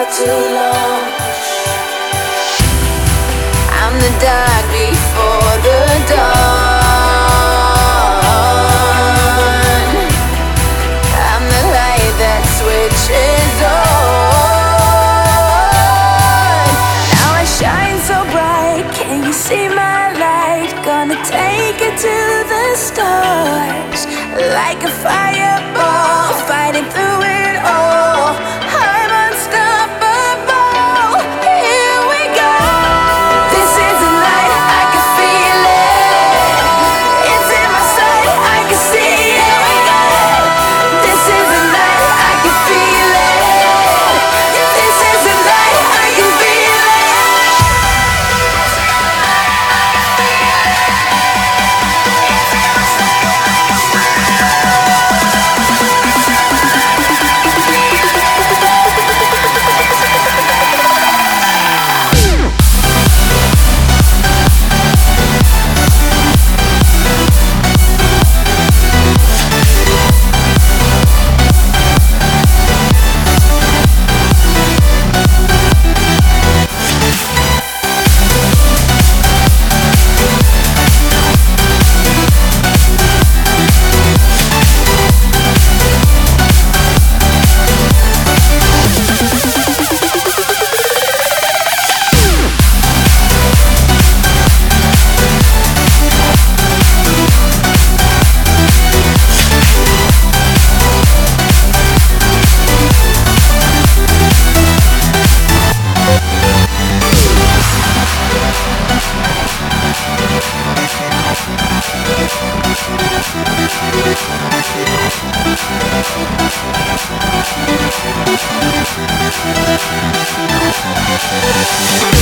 too long. I'm the dark before the dawn. I'm the light that switches on. Now I shine so bright, can you see my light? Gonna take it to the stars, like a fireball, fighting through it all. I'm unstoppable. Here we go. This is the night, I can feel it. It's in my sight, I can see it. This is the night, I can feel it. This is the night, I can feel it.